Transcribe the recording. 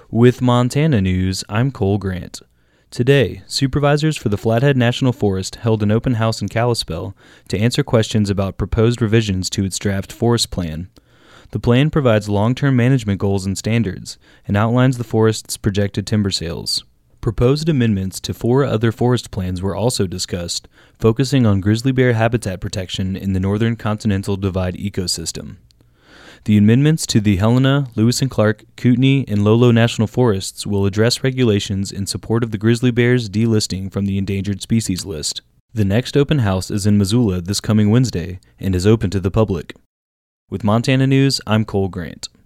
With Montana News, I'm Cole Grant. Today, supervisors for the Flathead National Forest held an open house in Kalispell to answer questions about proposed revisions to its draft forest plan. The plan provides long-term management goals and standards and outlines the forest's projected timber sales. Proposed amendments to 4 other forest plans were also discussed, focusing on grizzly bear habitat protection in the northern Continental Divide ecosystem. The amendments to the Helena, Lewis and Clark, Kootenai, and Lolo National Forests will address regulations in support of the grizzly bear's delisting from the endangered species list. The next open house is in Missoula this coming Wednesday and is open to the public. With Montana News, I'm Cole Grant.